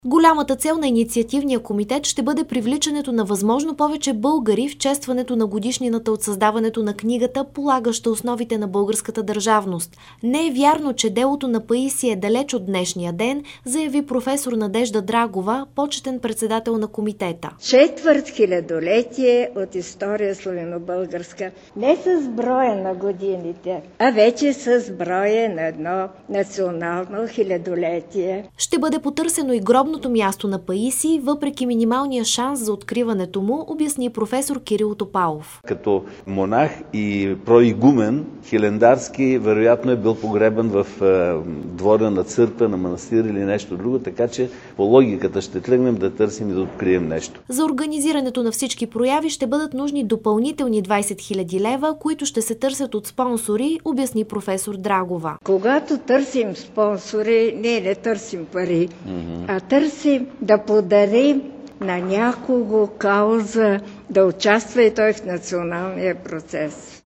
Голямата цел на инициативния комитет ще бъде привличането на възможно повече българи в честването на годишнината от създаването на книгата, полагаща основите на българската държавност. Не е вярно, че делото на Паисий е далеч от днешния ден, заяви професор Надежда Драгова, почетен председател на комитета. Четвърт хилядолетие от история славяно-българска. Не с броя на годините, а вече с броя на едно национално хилядолетие. Ще бъде потърсено и гробното място на Паисий, въпреки минималния шанс за откриването му, обясни професор Кирил Топалов. Като монах и проигумен, Хилендарски вероятно е бил погребан в двора на църква, на манастир или нещо друго, така че по логиката ще тръгнем да търсим и да открием нещо. За организирането на всички прояви ще бъдат нужни допълнителни 20 000 лева, които ще се търсят от спонсори, обясни професор Драгова. Когато търсим спонсори, ние не търсим пари, а търсим да подарим на някого кауза, да участва и той в националния процес.